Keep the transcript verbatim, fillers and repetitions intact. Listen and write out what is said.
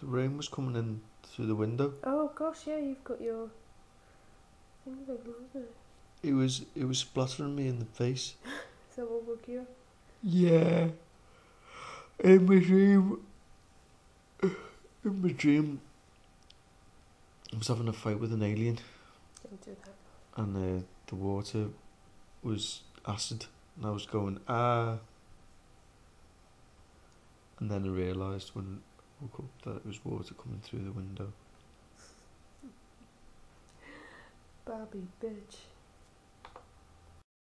The rain was coming in through the window. Oh gosh, yeah, you've got your things over, isn't it? It was it was splattering me in the face. Is that what woke you up? Yeah. In my dream, in my dream, I was having a fight with an alien, Don't do that. and uh, the water was acid, and I was going ah. And then I realised when I woke up that it was water coming through the window. Barbie bitch.